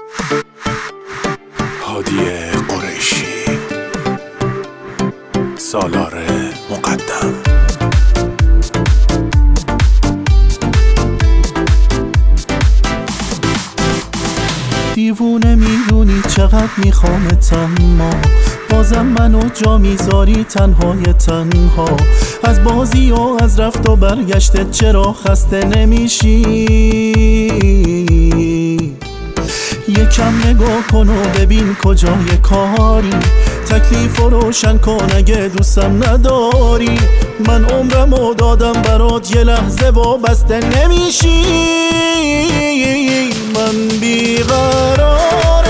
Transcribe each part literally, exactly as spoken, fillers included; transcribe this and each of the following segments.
هادی قریشی، سالار مقدم. دیوونه میدونی چقدر میخوامت، اما بازم منو جا میذاری تنهای تنها. از بازی و از رفت و برگشتت چرا خسته نمیشی؟ یکم نگاه کن و ببین کجای کاری، تکلیف رو روشن کن اگه دوستم نداری. من عمرمو دادم برات، یه لحظه وابسته نمیشی. من بیقرارم،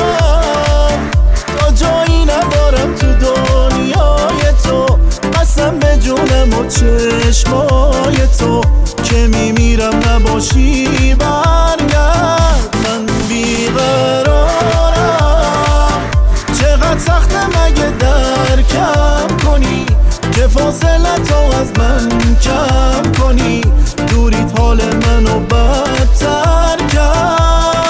تا جایی ندارم تو دنیای تو. قسم به جونم و چشمای تو که میمیرم نباشی برگرد. من بیقرارم، چقدر سخته مگه درکم کنی که فاصله تو از من کم کنی. دوریت حال منو بدتر کرد.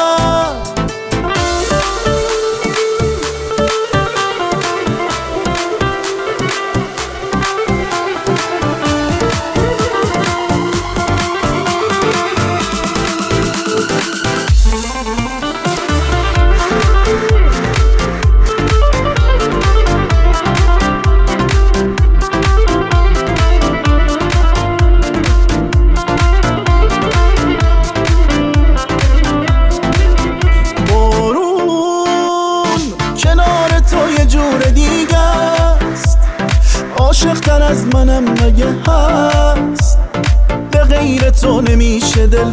عاشق‌تر از منم مگه هست؟ به غیر تو نمیشه دل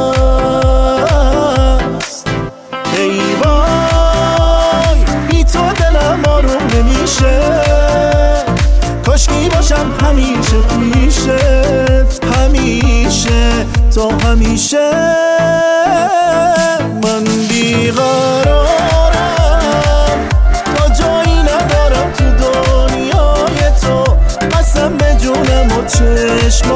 بست. ای وای بی تو دلم آروم نمیشه. کاشکی باشم همیشه پیشت، همیشه تا همیشه. من بیقرارم، تا جایی ندارم تو دنیا. قسم به جونم و چشم